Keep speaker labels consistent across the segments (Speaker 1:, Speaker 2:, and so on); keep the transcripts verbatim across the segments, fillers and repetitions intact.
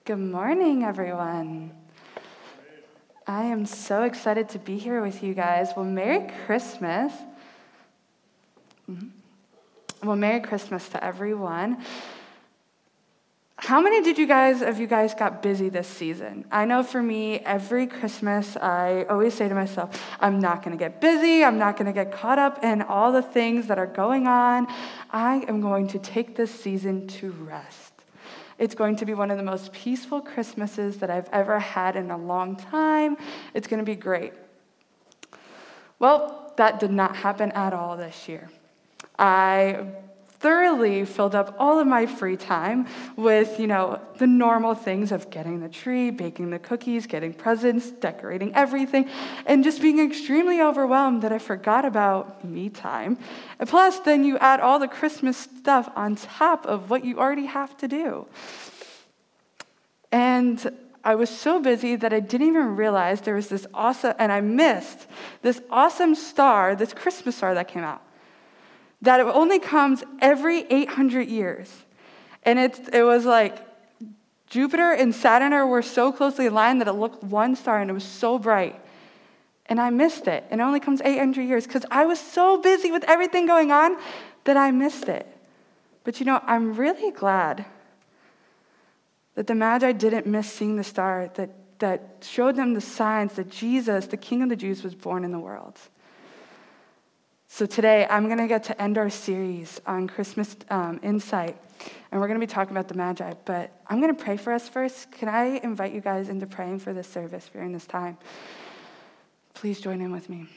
Speaker 1: Good morning, everyone. I am so excited to be here with you guys. Well, Merry Christmas. Well, Merry Christmas to everyone. How many did you guys, of you guys got busy this season? I know for me, every Christmas, I always say to myself, I'm not going to get busy. I'm not going to get caught up in all the things that are going on. I am going to take this season to rest. It's going to be one of the most peaceful Christmases that I've ever had in a long time. It's going to be great. Well, that did not happen at all this year. I thoroughly filled up all of my free time with, you know, the normal things of getting the tree, baking the cookies, getting presents, decorating everything, and just being extremely overwhelmed that I forgot about me time. And plus, then you add all the Christmas stuff on top of what you already have to do. And I was so busy that I didn't even realize there was this awesome, and I missed this awesome star, this Christmas star that came out. That it only comes every eight hundred years. And it, it was like Jupiter and Saturn were so closely aligned that it looked one star and it was so bright. And I missed it. And it only comes eight hundred years because I was so busy with everything going on that I missed it. But you know, I'm really glad that the Magi didn't miss seeing the star that, that showed them the signs that Jesus, the King of the Jews, was born in the world. So today, I'm going to get to end our series on Christmas um, Insight, and we're going to be talking about the Magi, but I'm going to pray for us first. Can I invite you guys into praying for this service during this time? Please join in with me.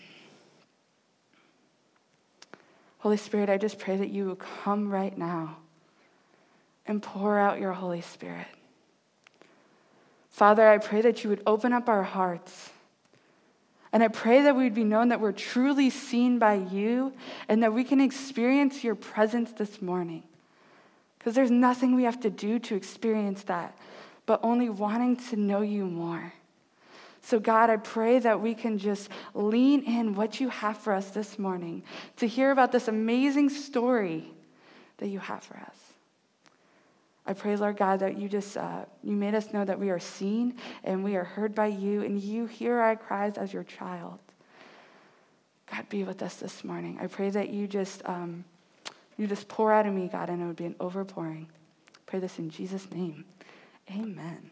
Speaker 1: Holy Spirit, I just pray that you will come right now and pour out your Holy Spirit. Father, I pray that you would open up our hearts. And I pray that we would be known that we're truly seen by you and that we can experience your presence this morning. Because there's nothing we have to do to experience that, but only wanting to know you more. So God, I pray that we can just lean in what you have for us this morning to hear about this amazing story that you have for us. I pray, Lord God, that you just, uh, you made us know that we are seen and we are heard by you, and you hear our cries as your child. God, be with us this morning. I pray that you just, um, you just pour out of me, God, and it would be an overpouring. I pray this in Jesus' name. Amen.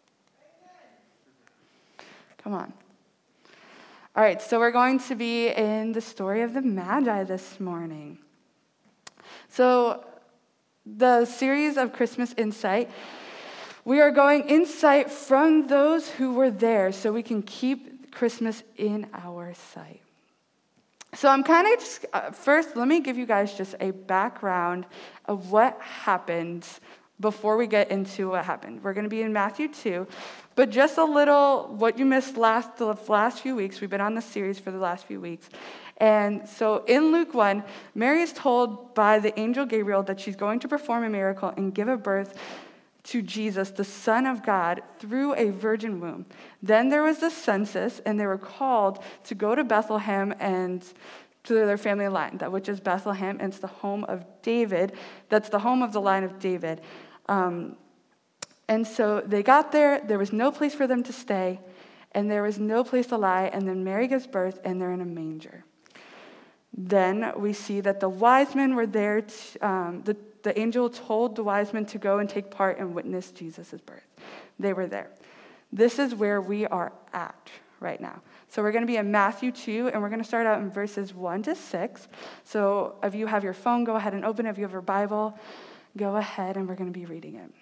Speaker 1: Come on. All right, so we're going to be in the story of the Magi this morning. So, the series of Christmas Insight, we are going insight from those who were there so we can keep Christmas in our sight. So I'm kind of just, uh, first, let me give you guys just a background of what happened before we get into what happened. We're going to be in Matthew two, but just a little what you missed last the last few weeks. We've been on this series for the last few weeks. And so in Luke one, Mary is told by the angel Gabriel that she's going to perform a miracle and give a birth to Jesus, the Son of God, through a virgin womb. Then there was the census, and they were called to go to Bethlehem and to their family line, that which is Bethlehem, and it's the home of David. That's the home of the line of David. Um, and so they got there. There was no place for them to stay, and there was no place to lie. And then Mary gives birth, and they're in a manger. Then we see that the wise men were there. To, um, the, the angel told the wise men to go and take part and witness Jesus' birth. They were there. This is where we are at right now. So we're going to be in Matthew two, and we're going to start out in verses one to six. So if you have your phone, go ahead and open it. If you have your Bible, go ahead, and we're going to be reading it.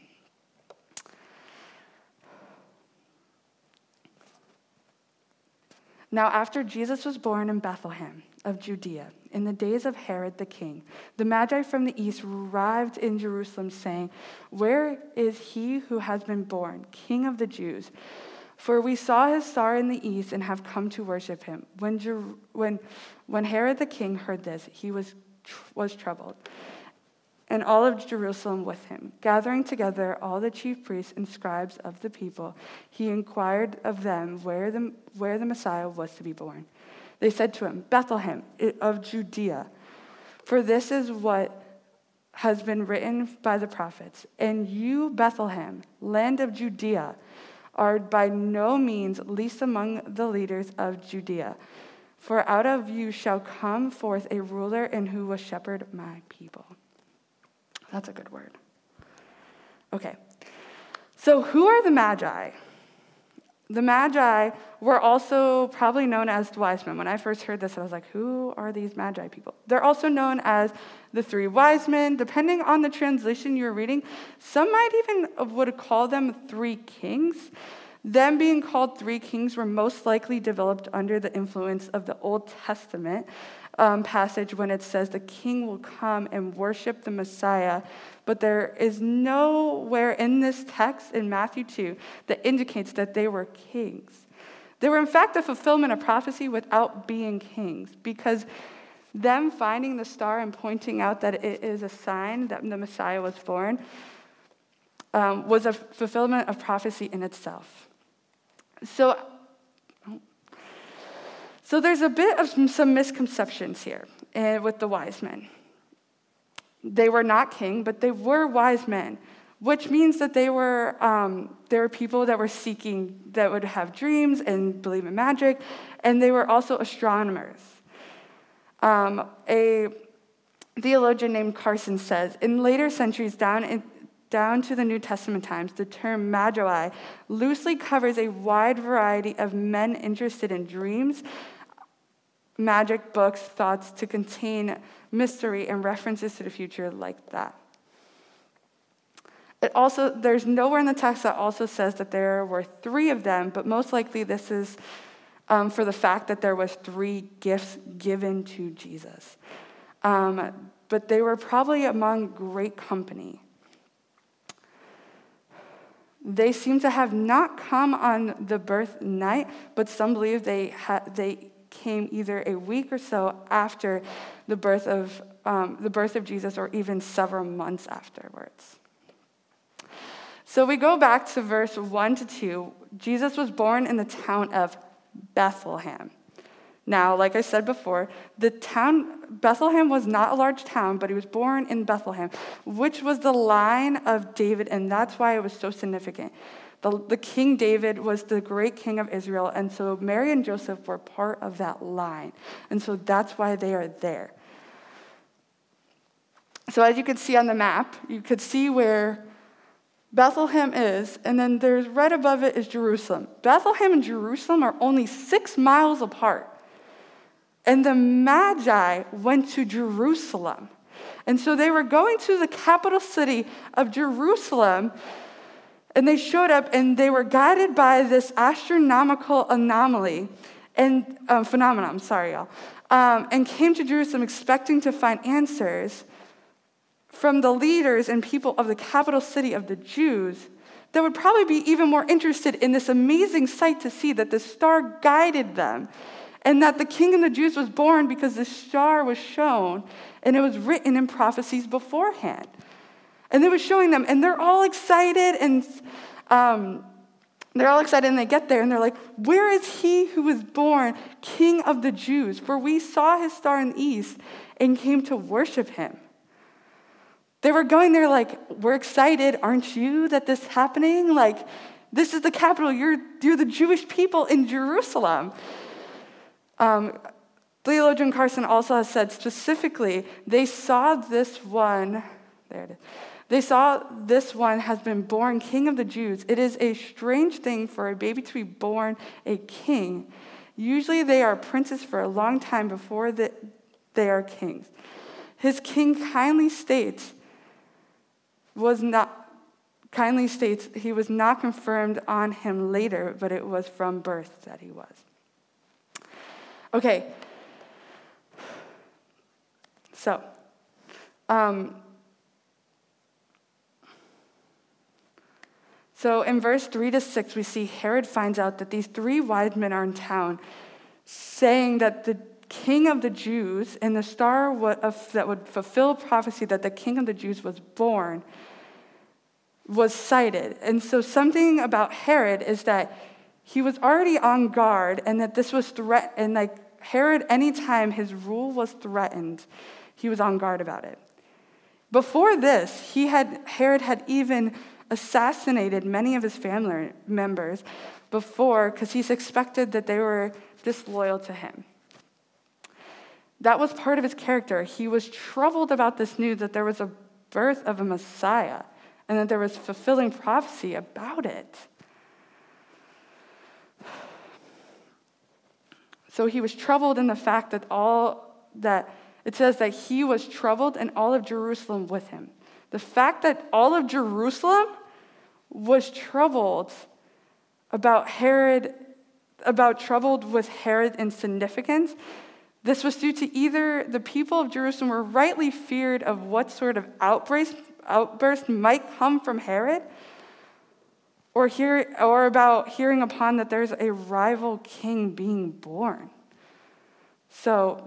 Speaker 1: Now, after Jesus was born in Bethlehem of Judea, in the days of Herod the king, the Magi from the east arrived in Jerusalem, saying, "Where is he who has been born, King of the Jews? For we saw his star in the east and have come to worship him." When Jer- when when Herod the king heard this, he was tr- was troubled, and all of Jerusalem with him. Gathering together all the chief priests and scribes of the people, he inquired of them where the, where the Messiah was to be born. They said to him, "Bethlehem of Judea, for this is what has been written by the prophets. And you, Bethlehem, land of Judea, are by no means least among the leaders of Judea. For out of you shall come forth a ruler and who will shepherd my people. That's a good word. Okay. So who are the Magi? The Magi were also probably known as the wise men. When I first heard this, I was like, who are these Magi people? They're also known as the three wise men. Depending on the translation you're reading, some might even would call them three kings. Them being called three kings were most likely developed under the influence of the Old Testament um, passage when it says the king will come and worship the Messiah. But there is nowhere in this text in Matthew two that indicates that they were kings. They were in fact a fulfillment of prophecy without being kings, because them finding the star and pointing out that it is a sign that the Messiah was born um, was a fulfillment of prophecy in itself. So, so there's a bit of some, some misconceptions here uh, with the wise men. They were not king, but they were wise men, which means that they were um, they were people that were seeking, that would have dreams and believe in magic, and they were also astronomers. Um, a theologian named Carson says, in later centuries, down in Down to the New Testament times, the term magi loosely covers a wide variety of men interested in dreams, magic, books, thoughts to contain mystery and references to the future like that. It also, there's nowhere in the text that also says that there were three of them, but most likely this is um, for the fact that there was three gifts given to Jesus. Um, but they were probably among great company. They seem to have not come on the birth night, but some believe they ha- they came either a week or so after the birth of um, the birth of Jesus, or even several months afterwards. So we go back to verse one to two. Jesus was born in the town of Bethlehem. Now, like I said before, the town, Bethlehem was not a large town, but he was born in Bethlehem, which was the line of David, and that's why it was so significant. The, the King David was the great king of Israel, and so Mary and Joseph were part of that line, and so that's why they are there. So as you can see on the map, you could see where Bethlehem is, and then there's right above it is Jerusalem. Bethlehem and Jerusalem are only six miles apart. And the Magi went to Jerusalem. And so they were going to the capital city of Jerusalem, and they showed up, and they were guided by this astronomical anomaly and um, phenomenon, sorry, y'all, um, and came to Jerusalem expecting to find answers from the leaders and people of the capital city of the Jews that would probably be even more interested in this amazing sight to see that the star guided them, and that the king of the Jews was born because the star was shown, and it was written in prophecies beforehand. And they were showing them, and they're all excited, and um, they're all excited, and they get there, and they're like, where is he who was born King of the Jews? For we saw his star in the east and came to worship him. They were going there like, we're excited, aren't you, that this is happening? Like, this is the capital. You're, you're the Jewish people in Jerusalem. Um, Theologian Carson also has said specifically, they saw this one, there it is, they saw this one has been born King of the Jews. It is a strange thing for a baby to be born a king. Usually they are princes for a long time before the, they are kings. His king kindly states, was not, kindly states he was not confirmed on him later, but it was from birth that he was. Okay, so, um, so in verse three to six, we see Herod finds out that these three wise men are in town, saying that the king of the Jews and the star would, of, that would fulfill prophecy that the king of the Jews was born was sighted. And so something about Herod is that he was already on guard, and that this was threat, and like Herod, anytime his rule was threatened, he was on guard about it. Before this, he had Herod had even assassinated many of his family members before because he suspected that they were disloyal to him. That was part of his character. He was troubled about this news that there was a birth of a Messiah and that there was fulfilling prophecy about it. So he was troubled in the fact that all that, it says that he was troubled and all of Jerusalem with him. The fact that all of Jerusalem was troubled about Herod, about troubled with Herod in significance, this was due to either the people of Jerusalem were rightly feared of what sort of outburst, outburst might come from Herod, or hear, or about hearing upon that there's a rival king being born. So,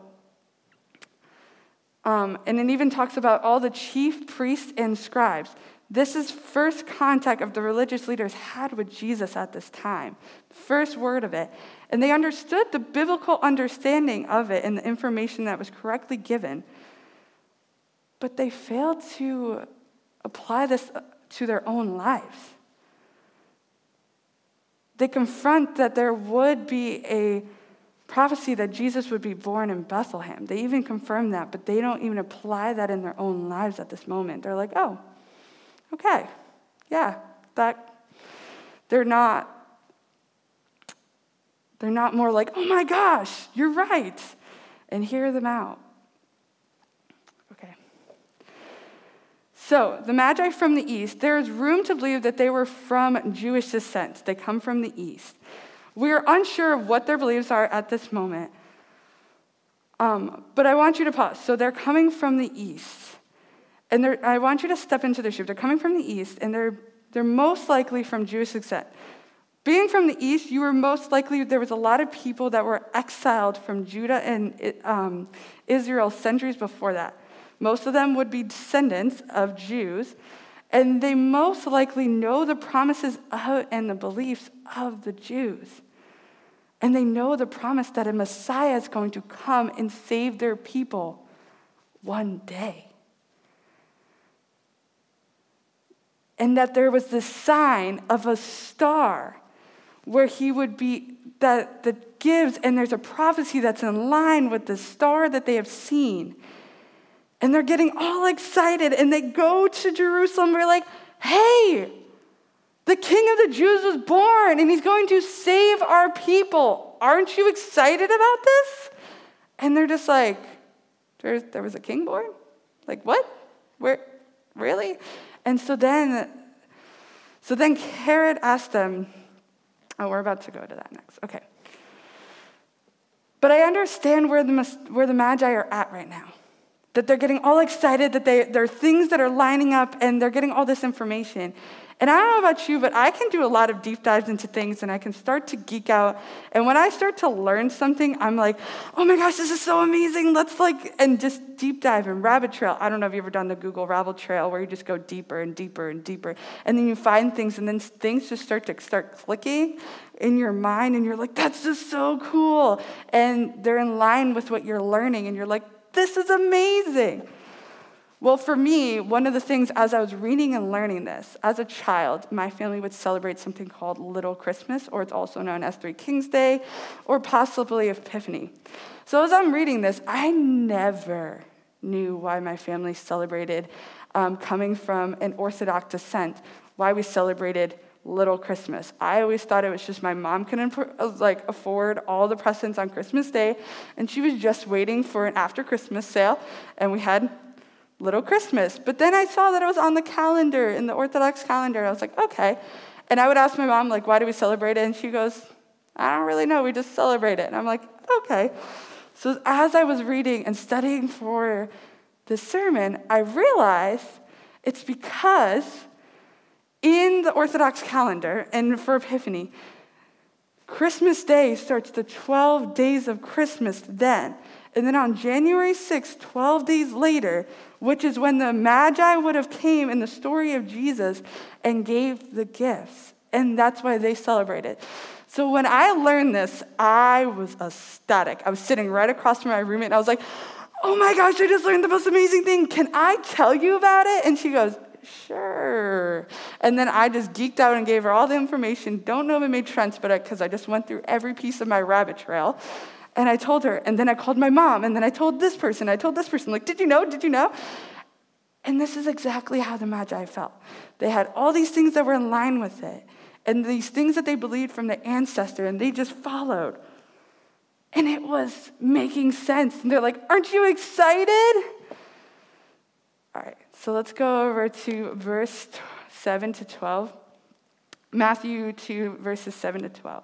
Speaker 1: um, and it even talks about all the chief priests and scribes. This is first contact of the religious leaders had with Jesus at this time, first word of it. And they understood the biblical understanding of it and the information that was correctly given. But they failed to apply this to their own lives. They confront that there would be a prophecy that Jesus would be born in Bethlehem. They even confirm that, but they don't even apply that in their own lives at this moment. They're like, oh, okay, yeah, that, they're not, they're not more like, oh my gosh, you're right, and hear them out. Okay. So, the Magi from the east, there is room to believe that they were from Jewish descent. They come from the east. We are unsure of what their beliefs are at this moment, um, but I want you to pause. So they're coming from the east, and I want you to step into their shoes. They're coming from the east, and they're they're most likely from Jewish descent. Being from the east, you were most likely, there was a lot of people that were exiled from Judah and um, Israel centuries before that. Most of them would be descendants of Jews, and they most likely know the promises of, and the beliefs of the Jews. And they know the promise that a Messiah is going to come and save their people one day. And that there was this sign of a star where he would be, that, that gives, and there's a prophecy that's in line with the star that they have seen. And they're getting all excited, and they go to Jerusalem. They're like, hey, the King of the Jews was born, and he's going to save our people. Aren't you excited about this? And they're just like, there, there was a king born? Like, what? Where? Really? And so then, so then Herod asked them, oh, we're about to go to that next. Okay. But I understand where the, where the Magi are at right now. That they're getting all excited, that they, there are things that are lining up, and they're getting all this information. And I don't know about you, but I can do a lot of deep dives into things, and I can start to geek out. And when I start to learn something, I'm like, oh my gosh, this is so amazing. Let's like, and just deep dive and rabbit trail. I don't know if you've ever done the Google rabbit trail where you just go deeper and deeper and deeper. And then you find things, and then things just start to start clicking in your mind, and you're like, that's just so cool. And they're in line with what you're learning, and you're like, this is amazing. Well, for me, one of the things as I was reading and learning this, as a child, my family would celebrate something called Little Christmas, or it's also known as Three Kings Day, or possibly Epiphany. So as I'm reading this, I never knew why my family celebrated, um, coming from an Orthodox descent, why we celebrated Little Christmas. I always thought it was just my mom couldn't like afford all the presents on Christmas Day, and she was just waiting for an after Christmas sale, and we had Little Christmas. But then I saw that it was on the calendar, in the Orthodox calendar. I was like, okay. And I would ask my mom, like, why do we celebrate it? And she goes, I don't really know. We just celebrate it. And I'm like, okay. So as I was reading and studying for this sermon, I realized it's because in the Orthodox calendar and for Epiphany, Christmas Day starts the twelve days of Christmas then. And then on January sixth, twelve days later, which is when the Magi would have came in the story of Jesus and gave the gifts. And that's why they celebrate it. So when I learned this, I was ecstatic. I was sitting right across from my roommate, and I was like, oh my gosh, I just learned the most amazing thing. Can I tell you about it? And she goes, sure. And then I just geeked out and gave her all the information. Don't know if it made sense, but because I, I just went through every piece of my rabbit trail. And I told her, and then I called my mom, and then I told this person, I told this person, like, did you know, did you know? And this is exactly how the Magi felt. They had all these things that were in line with it, and these things that they believed from the ancestor, and they just followed. And it was making sense. And they're like, aren't you excited? All right, so let's go over to verse seven to twelve. Matthew two, verses seven to twelve.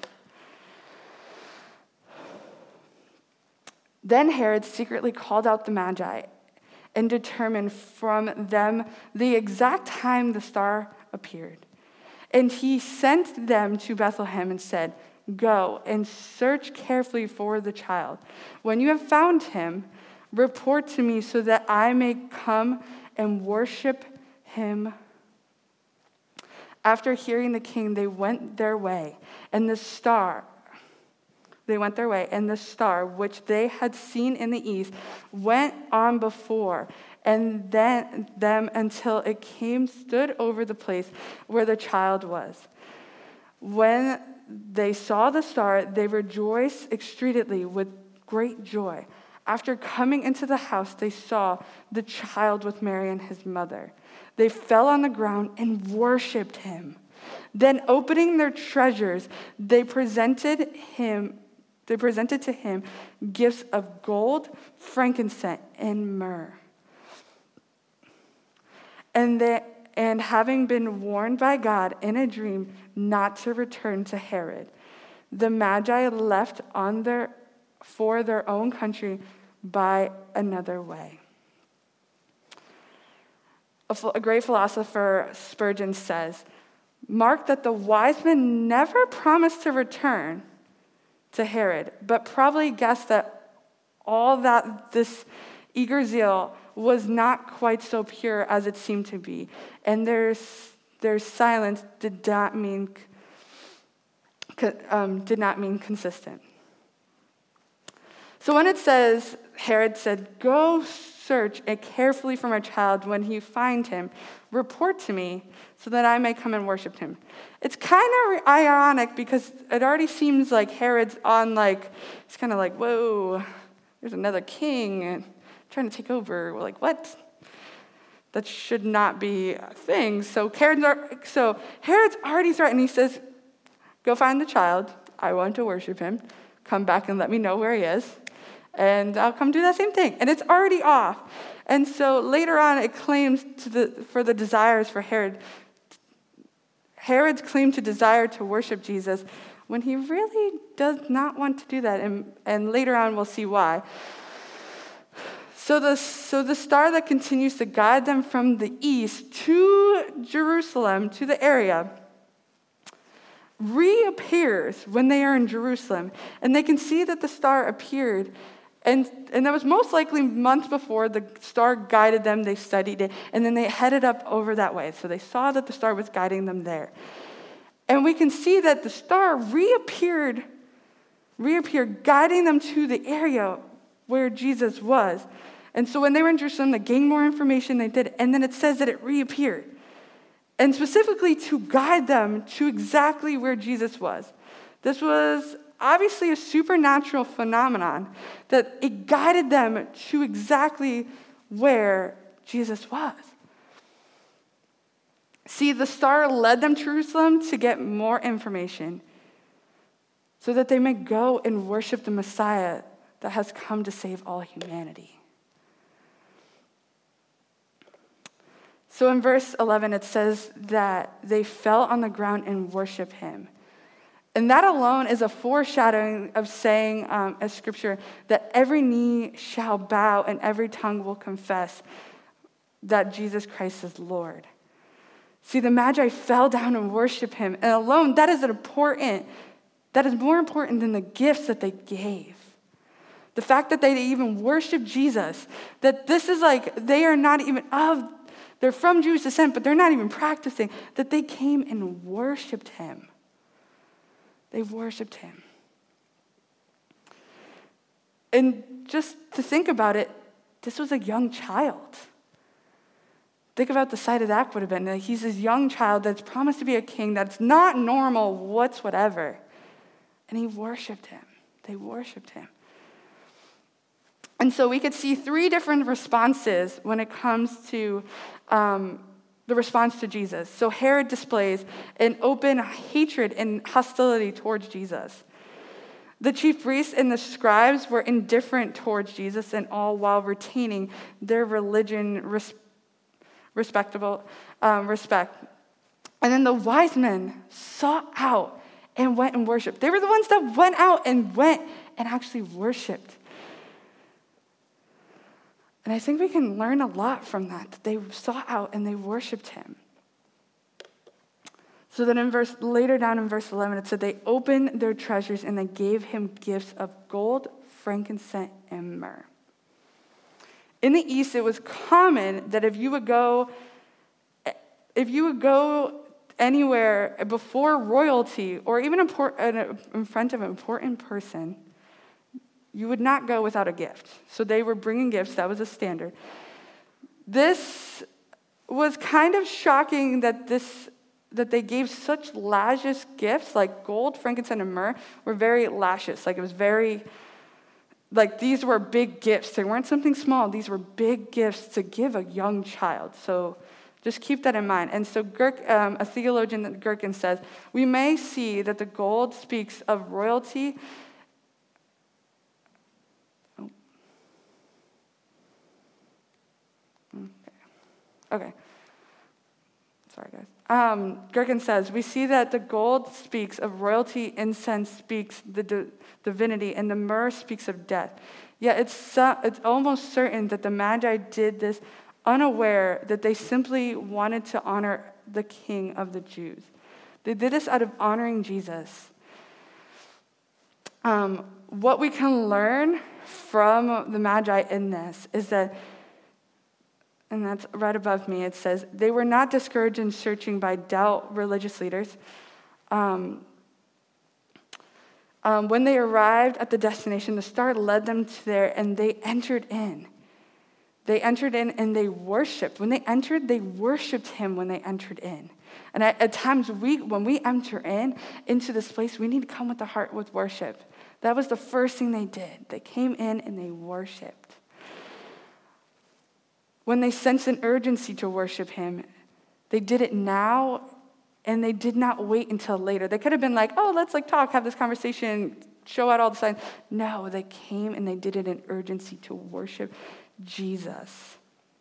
Speaker 1: Then Herod secretly called out the Magi and determined from them the exact time the star appeared. And he sent them to Bethlehem and said, go and search carefully for the child. When you have found him, report to me so that I may come and worship him. After hearing the king, they went their way, and the star, they went their way, and the star, which they had seen in the east, went on before, and then them until it came, stood over the place where the child was. When they saw the star, they rejoiced exceedingly with great joy. After coming into the house, they saw the child with Mary and his mother. They fell on the ground and worshiped him. Then, opening their treasures, they presented him. They presented to him gifts of gold, frankincense, and myrrh. And they, and having been warned by God in a dream not to return to Herod, the Magi left on their for their own country by another way. A, a great philosopher, Spurgeon, says, mark that the wise men never promised to return to Herod, but probably guessed that all that this eager zeal was not quite so pure as it seemed to be, and their, their silence did not mean um, did not mean consistent. So when it says, Herod said, go search it carefully for my child. When you find him, report to me so that I may come and worship him. It's kind of ironic because it already seems like Herod's on like, it's kind of like, whoa, there's another king and trying to take over. We're like, what? That should not be a thing. So Herod's, so Herod's already threatened. He says, go find the child. I want to worship him. Come back and let me know where he is. And I'll come do that same thing. And it's already off. And so later on, it claims to the, for the desires for Herod. Herod's claim to desire to worship Jesus when he really does not want to do that. And, and later on, we'll see why. So the, so the star that continues to guide them from the east to Jerusalem, to the area, reappears when they are in Jerusalem. And they can see that the star appeared. And, and that was most likely months before the star guided them. They studied it. And then they headed up over that way. So they saw that the star was guiding them there. And we can see that the star reappeared, reappeared, guiding them to the area where Jesus was. And so when they were in Jerusalem, they gained more information. They did. And then it says that it reappeared. And specifically to guide them to exactly where Jesus was. This was obviously a supernatural phenomenon that it guided them to exactly where Jesus was. See, the star led them to Jerusalem to get more information so that they may go and worship the Messiah that has come to save all humanity. So in verse eleven, it says that they fell on the ground and worshiped him. And that alone is a foreshadowing of saying, um, as scripture, that every knee shall bow and every tongue will confess that Jesus Christ is Lord. See, the Magi fell down and worshiped him. And alone, that is important. That is more important than the gifts that they gave. The fact that they even worshiped Jesus. That this is like, they are not even of, they're from Jewish descent, but they're not even practicing. That they came and worshiped him. They worshiped him. And just to think about it, this was a young child. Think about the sight of that would have been. He's this young child that's promised to be a king that's not normal whatsoever. And he worshiped him. They worshiped him. And so we could see three different responses when it comes to um, the response to Jesus. So Herod displays an open hatred and hostility towards Jesus. The chief priests and the scribes were indifferent towards Jesus, and all while retaining their religion res- respectable um, respect. And then the wise men sought out and went and worshiped. They were the ones that went out and went and actually worshiped. And I think we can learn a lot from that, that they sought out and they worshiped him. So then in verse, later down in verse eleven, it said they opened their treasures and they gave him gifts of gold, frankincense, and myrrh. In the East, it was common that if you would go, if you would go anywhere before royalty or even in front of an important person, you would not go without a gift. So they were bringing gifts. That was a standard. This was kind of shocking that this that they gave such lavish gifts, like gold, frankincense, and myrrh, were very lavish. Like it was very, like these were big gifts. They weren't something small. These were big gifts to give a young child. So just keep that in mind. And so Girk, um, a theologian, Gherkin, says, we may see that the gold speaks of royalty. Oh. Okay. Okay. Sorry, guys. Um, Gherkin says, we see that the gold speaks of royalty, incense speaks the di- divinity, and the myrrh speaks of death. Yet it's, so, it's almost certain that the Magi did this unaware that they simply wanted to honor the King of the Jews. They did this out of honoring Jesus. Um, what we can learn from the Magi in this is that, and that's right above me, it says, they were not discouraged in searching by doubt religious leaders. Um, um, when they arrived at the destination, the star led them to there, and they entered in. They entered in and they worshiped. When they entered, they worshiped him when they entered in. And at, at times, we, when we enter in into this place, we need to come with the heart with worship. That was the first thing they did. They came in and they worshiped. When they sensed an urgency to worship him, they did it now, and they did not wait until later. They could have been like, oh, let's like talk, have this conversation, show out all the signs. No, they came and they did it in urgency to worship Jesus.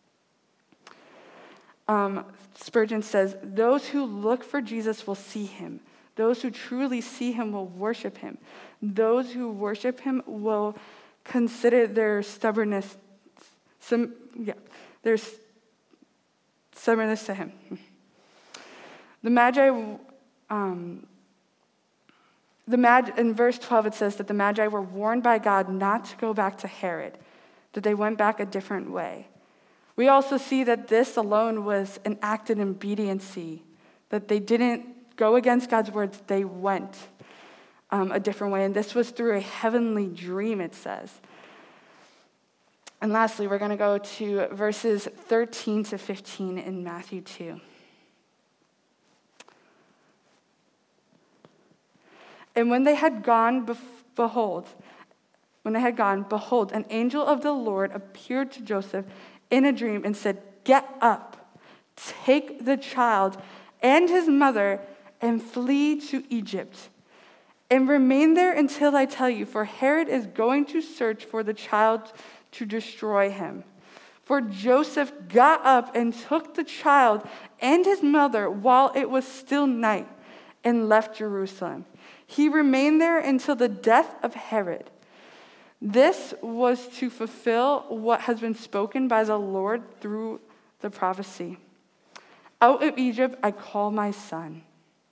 Speaker 1: Um, Spurgeon says, those who look for Jesus will see him. Those who truly see him will worship him. Those who worship him will consider their stubbornness, some, yeah, there's stubbornness to him. The Magi, um, the Mag, in verse twelve, it says that the Magi were warned by God not to go back to Herod, that they went back a different way. We also see that this alone was an act in obedience, that they didn't go against God's words, they went um, a different way. And this was through a heavenly dream, it says. And lastly, we're going to go to verses thirteen to fifteen in Matthew two. And when they had gone, behold, when they had gone, behold, an angel of the Lord appeared to Joseph in a dream and said, get up, take the child and his mother and flee to Egypt, and remain there until I tell you, for Herod is going to search for the child to destroy him. For Joseph got up and took the child and his mother while it was still night and left Jerusalem. He remained there until the death of Herod. This was to fulfill what has been spoken by the Lord through the prophecy. Out of Egypt I call my son.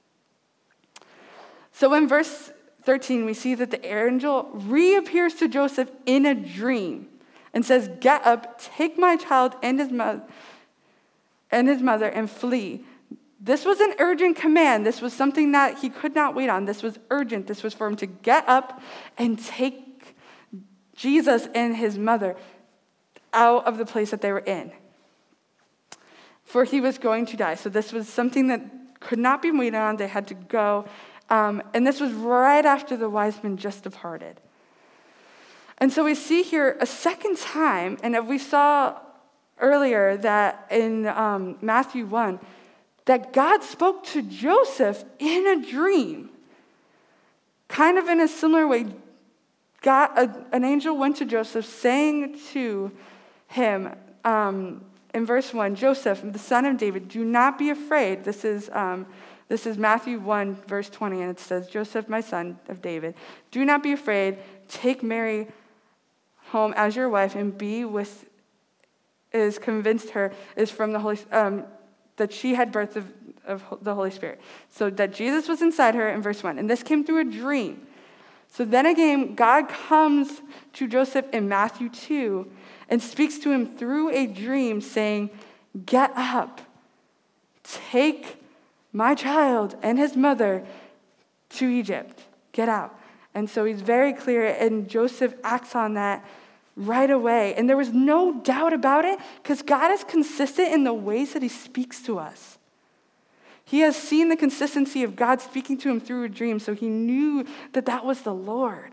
Speaker 1: So in verse thirteen, we see that the angel reappears to Joseph in a dream and says, get up, take my child and his mother and his mother and flee. This was an urgent command. This was something that he could not wait on. This was urgent. This was for him to get up and take Jesus and his mother out of the place that they were in. For he was going to die. So this was something that could not be waited on. They had to go. Um, and this was right after the wise men just departed. And so we see here a second time, and if we saw earlier that in um, Matthew one, that God spoke to Joseph in a dream. Kind of in a similar way, God, a, an angel went to Joseph saying to him, um, in verse one, Joseph, the son of David, do not be afraid. This is um, this is Matthew one, verse twenty, and it says, Joseph, my son of David, do not be afraid. Take Mary home as your wife and be with, is convinced her, is from the Holy, um, that she had birth of, of the Holy Spirit. So that Jesus was inside her in verse one. And this came through a dream. So then again, God comes to Joseph in Matthew two and speaks to him through a dream saying, get up, take my child and his mother to Egypt. Get out. And so he's very clear, and Joseph acts on that right away. And there was no doubt about it because God is consistent in the ways that he speaks to us. He has seen the consistency of God speaking to him through a dream, so he knew that that was the Lord.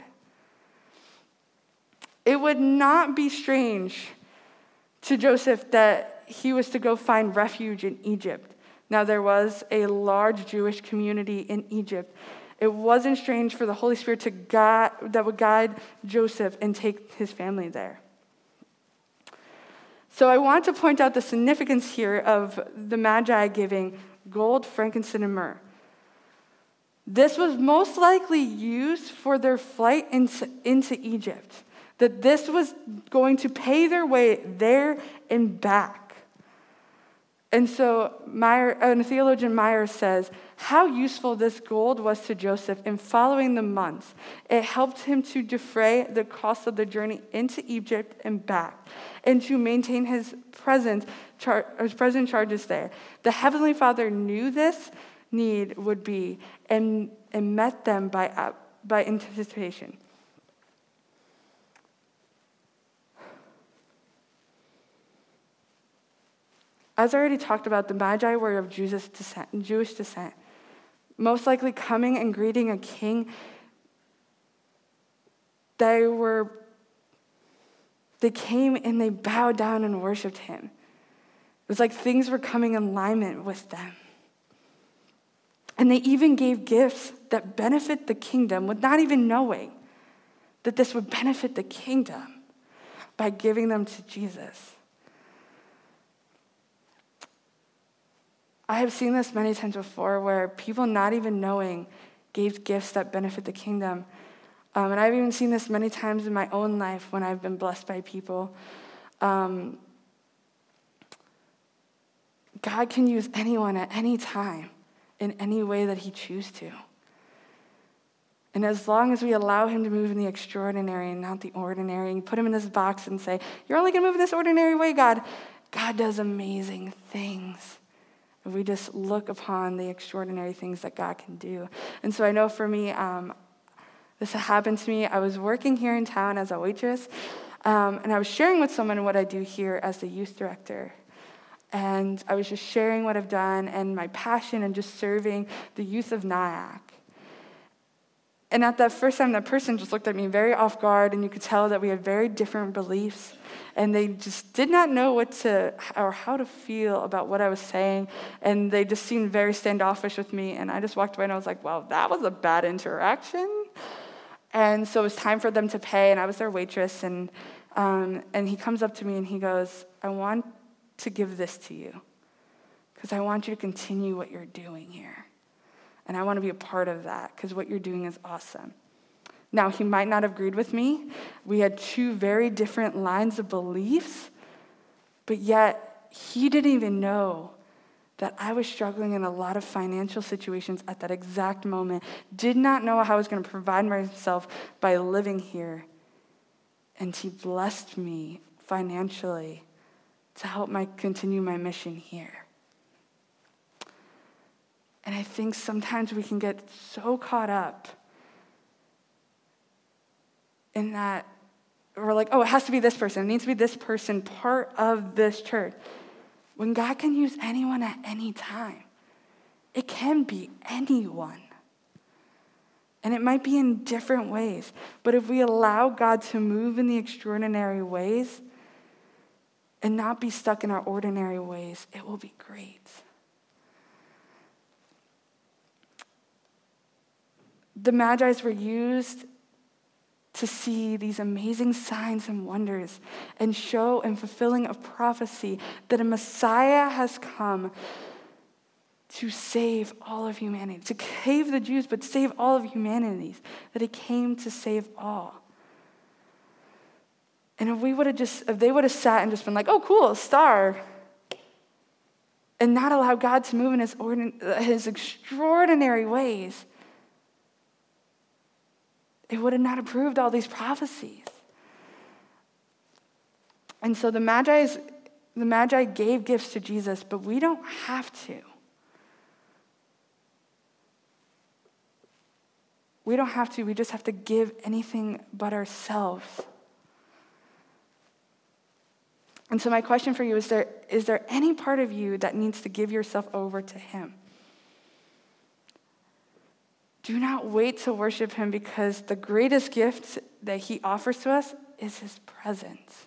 Speaker 1: It would not be strange to Joseph that he was to go find refuge in Egypt. Now, there was a large Jewish community in Egypt. It wasn't strange for the Holy Spirit to guide, that would guide Joseph and take his family there. So I want to point out the significance here of the Magi giving gold, frankincense, and myrrh. This was most likely used for their flight into, into Egypt. That this was going to pay their way there and back. And so Meyer, and theologian Meyer says, how useful this gold was to Joseph in following the months. It helped him to defray the cost of the journey into Egypt and back, and to maintain his present, char- his present charges there. The Heavenly Father knew this need would be and, and met them by, uh, by anticipation. As I already talked about, the Magi were of Jewish descent, Jewish descent, most likely coming and greeting a king. They were, they came and they bowed down and worshiped him. It was like things were coming in alignment with them. And they even gave gifts that benefit the kingdom with not even knowing that this would benefit the kingdom by giving them to Jesus. I have seen this many times before where people not even knowing gave gifts that benefit the kingdom. Um, and I've even seen this many times in my own life when I've been blessed by people. Um, God can use anyone at any time in any way that he chooses to. And as long as we allow him to move in the extraordinary and not the ordinary, and put him in this box and say, you're only going to move in this ordinary way, God, God does amazing things. We just look upon the extraordinary things that God can do. And so I know for me, um, this happened to me. I was working here in town as a waitress, um, and I was sharing with someone what I do here as the youth director. And I was just sharing what I've done and my passion and just serving the youth of Nyack. And at that first time, that person just looked at me very off guard, and you could tell that we had very different beliefs. And they just did not know what to, or how to feel about what I was saying. And they just seemed very standoffish with me. And I just walked away and I was like, wow, that was a bad interaction. And so it was time for them to pay, and I was their waitress. And um, and he comes up to me and he goes, I want to give this to you because I want you to continue what you're doing here. And I want to be a part of that because what you're doing is awesome. Now, he might not have agreed with me. We had two very different lines of beliefs, but yet he didn't even know that I was struggling in a lot of financial situations at that exact moment, did not know how I was going to provide myself by living here. And he blessed me financially to help my continue my mission here. And I think sometimes we can get so caught up in that we're like, oh, it has to be this person. It needs to be this person, part of this church. When God can use anyone at any time, it can be anyone. And it might be in different ways. But if we allow God to move in the extraordinary ways and not be stuck in our ordinary ways, it will be great. The Magi's were used to see these amazing signs and wonders and show and fulfilling of prophecy that a Messiah has come to save all of humanity, to save the Jews, but save all of humanity, that he came to save all. And if we would have just, if they would have sat and just been like, oh, cool, a star, and not allow God to move in his, ordin- his extraordinary ways, it would have not approved all these prophecies. And so the Magi's, the Magi gave gifts to Jesus, but we don't have to. We don't have to. We just have to give anything but ourselves. And so my question for you is there, is there any part of you that needs to give yourself over to him? Do not wait to worship him, because the greatest gift that he offers to us is his presence.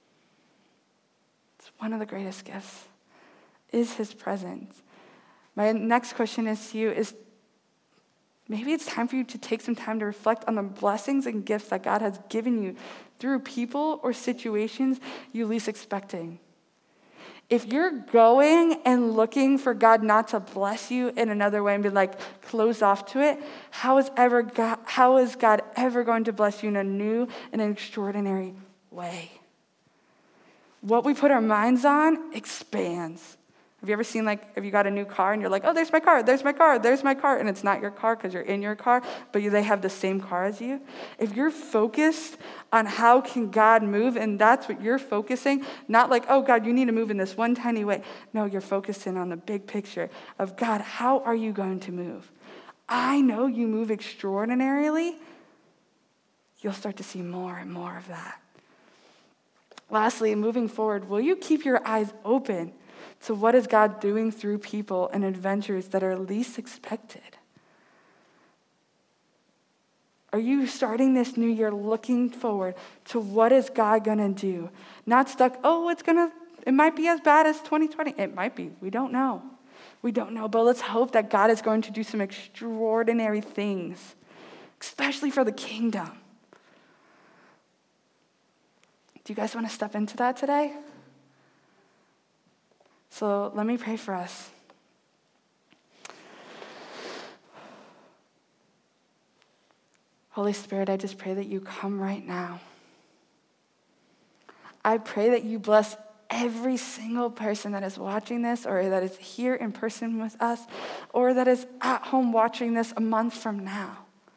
Speaker 1: It's one of the greatest gifts, is his presence. My next question is to you is, maybe it's time for you to take some time to reflect on the blessings and gifts that God has given you through people or situations you least expecting. If you're going and looking for God not to bless you in another way and be like closed off to it, how is ever God, how is God ever going to bless you in a new and an extraordinary way? What we put our minds on expands. Have you ever seen, like, if you got a new car and you're like, oh, there's my car, there's my car, there's my car, and it's not your car because you're in your car, but you, they have the same car as you? If you're focused on how can God move, and that's what you're focusing, not like, oh, God, you need to move in this one tiny way. No, you're focusing on the big picture of, God, how are you going to move? I know you move extraordinarily. You'll start to see more and more of that. Lastly, moving forward, will you keep your eyes open to what is God doing through people and adventures that are least expected? Are you starting this new year looking forward to what is God going to do? Not stuck, oh, it's going to, it might be as bad as twenty twenty. It might be. We don't know. We don't know, but let's hope that God is going to do some extraordinary things, especially for the kingdom. Do you guys want to step into that today? So let me pray for us. Holy Spirit, I just pray that you come right now. I pray that you bless every single person that is watching this, or that is here in person with us, or that is at home watching this a month from now.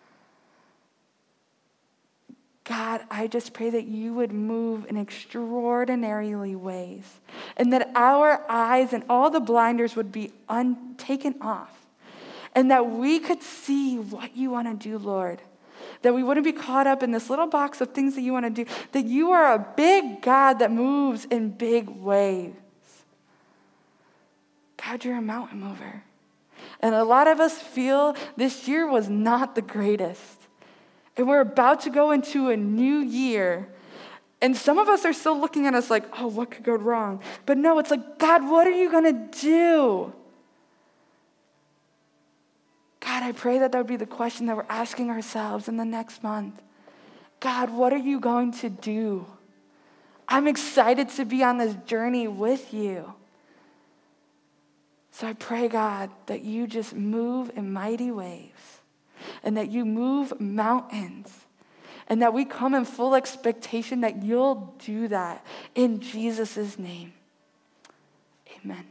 Speaker 1: God, I just pray that you would move in extraordinary ways, and that our eyes and all the blinders would be un- taken off, and that we could see what you want to do, Lord. That we wouldn't be caught up in this little box of things that you want to do, that you are a big God that moves in big ways. God, you're a mountain mover. And a lot of us feel this year was not the greatest. And we're about to go into a new year. And some of us are still looking at us like, oh, what could go wrong? But no, it's like, God, what are you going to do? God, I pray that that would be the question that we're asking ourselves in the next month. God, what are you going to do? I'm excited to be on this journey with you. So I pray, God, that you just move in mighty ways, and that you move mountains, and that we come in full expectation that you'll do that in Jesus' name. Amen.